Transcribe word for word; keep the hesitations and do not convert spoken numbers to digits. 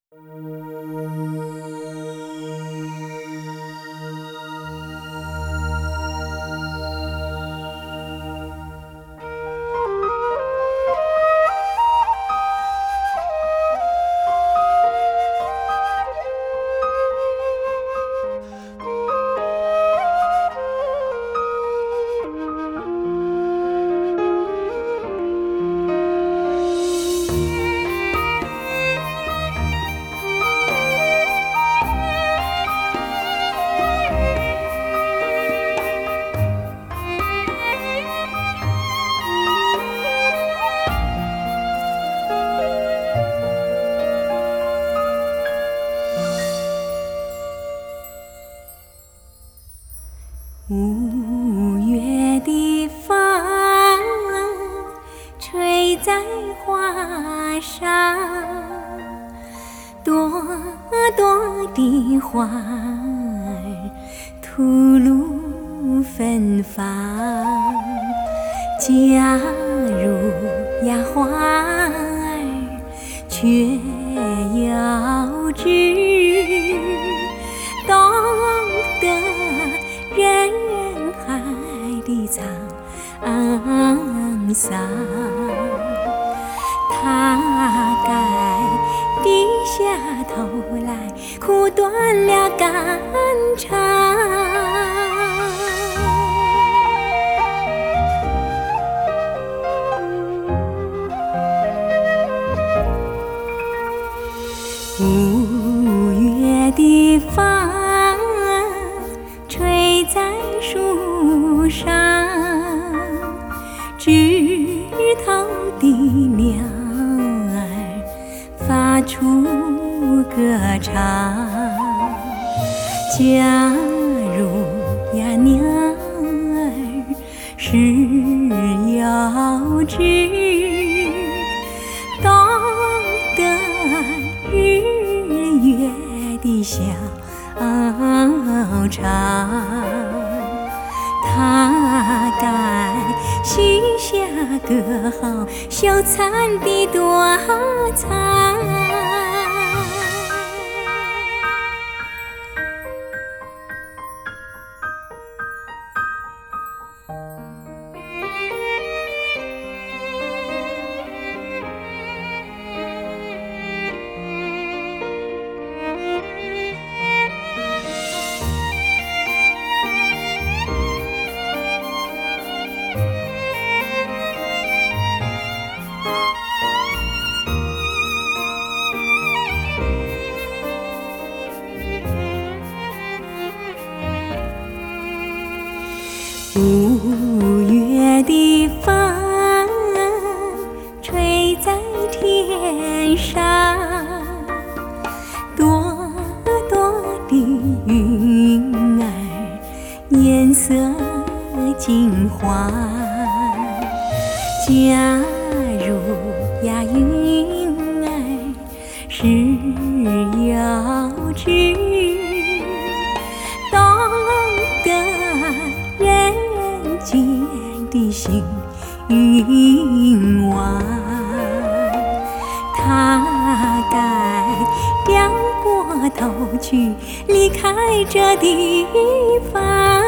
五月的风吹在花上，朵朵的花儿吐露芬芳。假如呀花儿却要知懂得人海的沧桑，他该低下头来苦断了肝肠。五月的风吹在树上，枝头的鸟儿发出歌唱。假如呀鸟儿是要知懂得日月的小长，他该膝下割好羞惭的躲藏。五月的风吹在天上，朵朵的云儿颜色金黄。假如呀云儿是要知懂得人间的幸运望，他该掉过头去离开这地方。